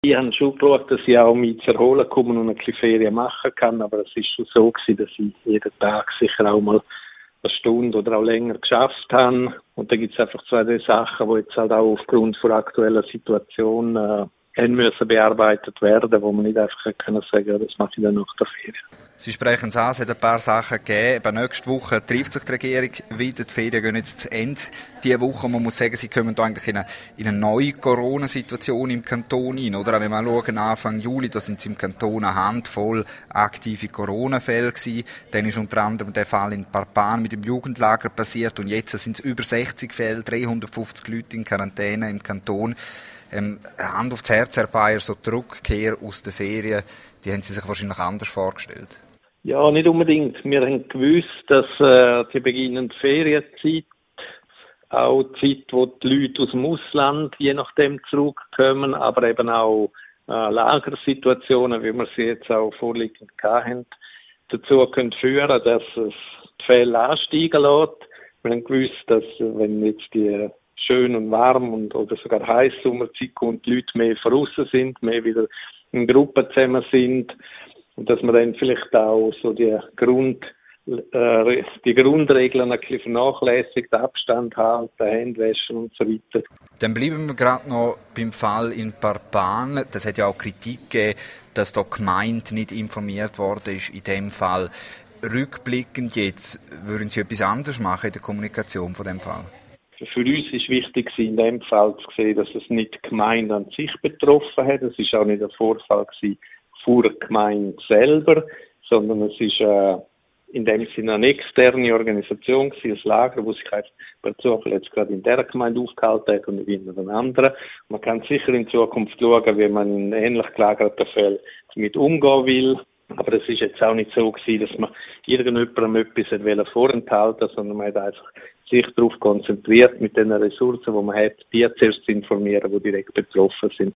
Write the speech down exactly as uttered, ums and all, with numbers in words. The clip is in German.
Ich habe schon geschaut, dass ich auch mich zu erholen komme und ein bisschen Ferien machen kann, aber es ist schon so gewesen, dass ich jeden Tag sicher auch mal eine Stunde oder auch länger geschafft habe. Und da gibt es einfach zwei, drei Sachen, die jetzt halt auch aufgrund der aktuellen Situation äh, haben müssen bearbeitet werden, wo man nicht einfach können sagen, ja, das mache ich dann nach der Ferien. Sie sprechen es an, es hat ein paar Sachen gegeben. Eben nächste Woche trifft sich die Regierung wieder. Die Ferien gehen jetzt zu Ende diese Woche. Man muss sagen, sie kommen da eigentlich in eine, in eine neue Corona-Situation im Kanton hin. Oder? Auch wenn wir schauen, Anfang Juli, da sind es im Kanton eine Handvoll aktive Corona-Fälle gewesen. Dann ist unter anderem der Fall in Parpan mit dem Jugendlager passiert. Und jetzt sind es über sechzig Fälle, dreihundertfünfzig Leute in Quarantäne im Kanton. Ähm, Hand aufs Herz, Herr Bayer, so die Rückkehr aus den Ferien, die haben Sie sich wahrscheinlich anders vorgestellt. Ja, nicht unbedingt. Wir haben gewusst, dass äh, die beginnende Ferienzeit, auch die Zeit, wo die Leute aus dem Ausland je nachdem zurückkommen, aber eben auch äh, Lagersituationen, wie wir sie jetzt auch vorliegend hatten, dazu können führen, dass es die Fälle ansteigen lässt. Wir haben gewusst, dass wenn jetzt die schön und warm und oder sogar heiß Sommerzeit kommt, die Leute mehr draussen sind, mehr wieder in Gruppen zusammen sind und dass man dann vielleicht auch so die Grund äh, die Grundregeln ein bisschen vernachlässigt, Abstand halten, Händewaschen und so weiter. Dann bleiben wir gerade noch beim Fall in Parpan. Das hat ja auch Kritik gegeben, dass da die Gemeinde nicht informiert worden ist in dem Fall. Rückblickend jetzt, würden Sie etwas anderes machen in der Kommunikation von dem Fall? Für uns ist wichtig, in dem Fall zu sehen, dass es nicht die Gemeinde an sich betroffen hat. Es ist auch nicht ein Vorfall vor der Gemeinde selber, sondern es ist äh, in dem Sinne eine externe Organisation gewesen, ein Lager, wo sich per Zufall jetzt gerade in dieser Gemeinde aufgehalten hat und nicht in einer anderen. Man kann sicher in Zukunft schauen, wie man in ähnlich gelagerten Fällen damit umgehen will. Aber es ist jetzt auch nicht so gewesen, dass man irgendjemandem etwas vorenthalten wollte, sondern man hat einfach sich darauf konzentriert, mit den Ressourcen, die man hat, die zuerst zu informieren, die direkt betroffen sind.